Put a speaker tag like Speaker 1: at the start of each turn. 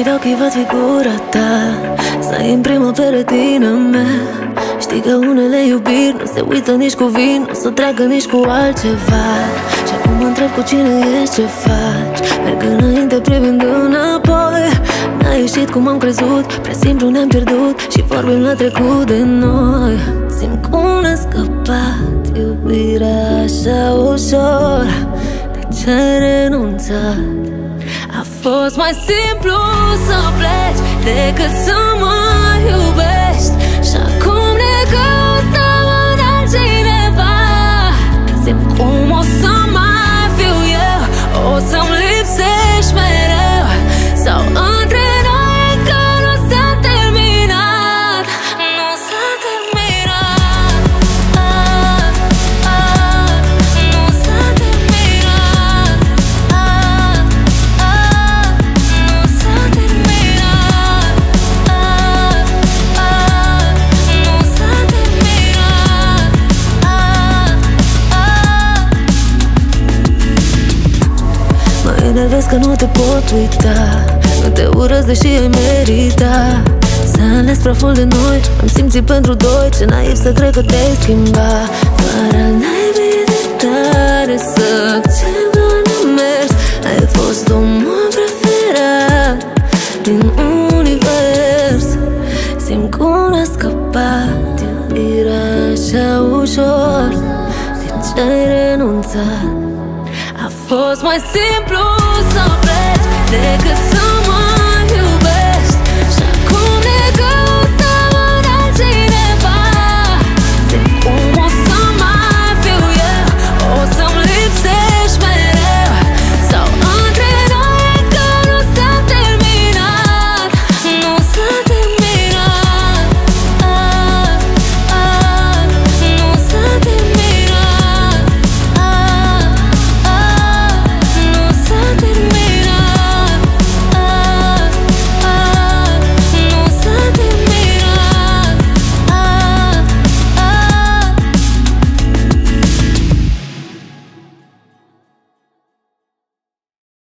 Speaker 1: ochii de ochii văd figura ta, stai în prima peretină mea. Știi că unele iubiri nu se uită nici cu vin, nu se treacă nici cu altceva. Și acum mă întreb cu cine ești, ce faci, merg înainte privind înapoi. N-a ieșit cum am crezut, prea simplu ne-am pierdut și vorbim la trecut de noi. Simt cum ne-a scăpat iubirea așa ușor. De ce-ai renunțat? A fost mai simplu să pleci decât să mă iubești. Și acum ne căutăm în altcineva. Simt cum o să mai fiu eu, o să-mi lipsești mereu. Sau între noi încă nu s-a terminat, nu s-a terminat, nu s-a terminat, nu s-a terminat, nu s-a terminat. Mă enervez că nu te pot uita, nu te urăsc deși ai merita. S-a ales praful de noi, am simțit pentru doi. Ce naiv să cred că te-ai schimba. Doar al naibii de tare să accept doar nemers. Ai fost omul preferat din univers. Simt cum a scăpat iubirea așa ușor. De ce-ai renunțat? A fost mai simplu să pleci decât